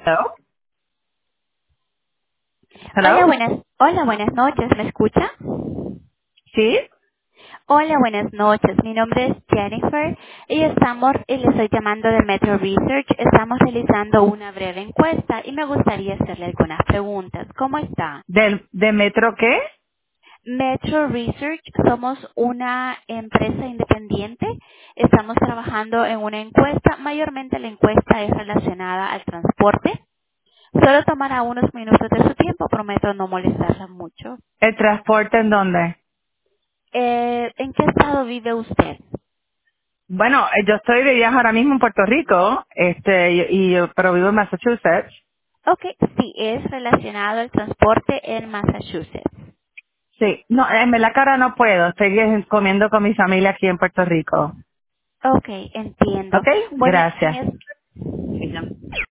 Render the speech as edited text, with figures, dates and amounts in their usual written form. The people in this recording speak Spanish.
Hello. Hola, Hello. buenas noches, ¿me escucha? Sí. Hola, buenas noches, mi nombre es Jennifer y le estoy llamando de Metro Research. Estamos realizando una breve encuesta y me gustaría hacerle algunas preguntas. ¿Cómo está? ¿De Metro qué? Metro Research, somos una empresa independiente. Estamos trabajando en una encuesta. Mayormente la encuesta es relacionada al transporte. Solo tomará unos minutos de su tiempo, prometo no molestarla mucho. ¿El transporte en dónde? ¿En qué estado vive usted? Bueno, yo estoy de viaje ahora mismo en Puerto Rico, pero vivo en Massachusetts. Ok, sí, es relacionado al transporte en Massachusetts. Sí. No, en la cara no puedo. Estoy comiendo con mi familia aquí en Puerto Rico. Ok, entiendo. ¿Ok? Bueno, Gracias.